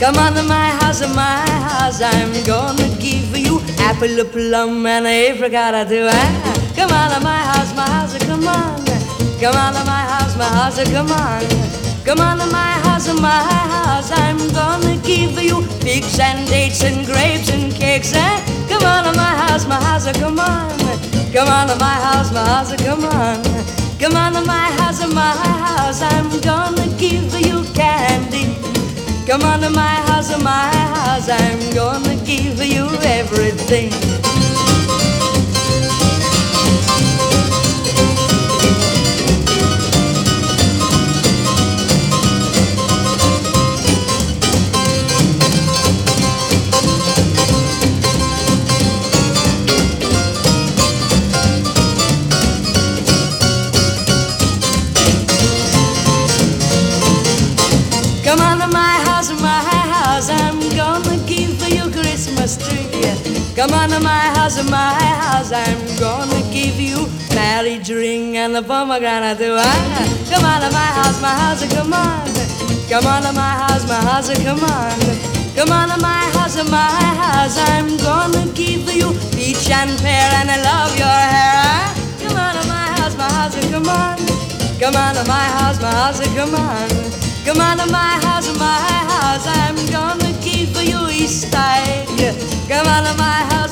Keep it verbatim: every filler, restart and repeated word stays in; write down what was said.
Come on to my house, my house, I'm gonna give you apple, a plum, and a apricot too. Ah, come on to my house, my house, come on. Come on to my house, my house, come on. Come on to my house, my house, I'm gonna give you figs and dates and grapes and cakes. Ah, come on to my house, my house, come on. Come on to my house, my house, come on. Come on to my house, my house, I'm gonna give you candy. Come on to my house, my house, I'm gonna give you everything. Come on to my house, my house, I'm gonna give you Christmas tree. Come on to my house, my house, I'm gonna give you marriage ring and the pomegranate too. Ah, come on to my house, my house, come on. Come on to my house, my house, come on. Come on to my house, my house, I'm gonna give you peach and pear and I love your hair. Ah, come on to my house, my house, come on. Come on to my house, my house, come on. Come on to my house, my house, I'm gonna give you Easter egg. Come on to my house.